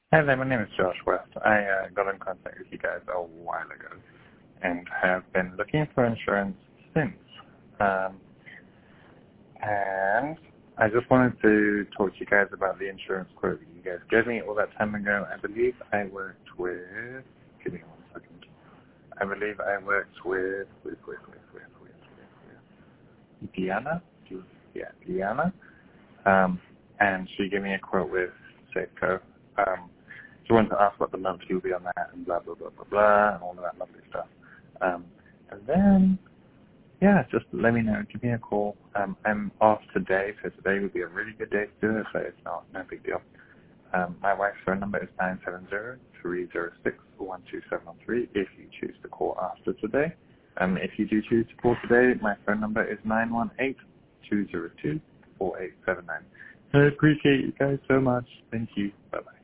Hi there, my name is Josh West. I got in contact with you guys a while ago and have been looking for insurance since. And I just wanted to talk to you guys about the insurance quote that you guys gave me all that time ago. I believe I worked with, give me 1 second. I believe I worked with Diana? Yeah, Diana. And she gave me a quote with Safeco. She wanted to ask what the monthly will be on that and blah, blah, blah, blah, blah, and all of that lovely stuff. And then, yeah, just let me know. Give me a call. I'm off today, so today would be a really good day to do it, but it's not, no big deal. My wife's phone number is 970-306-12713 if you choose to call after today. If you do choose to call today, my phone number is 918-202-4879. I appreciate you guys so much. Thank you. Bye-bye.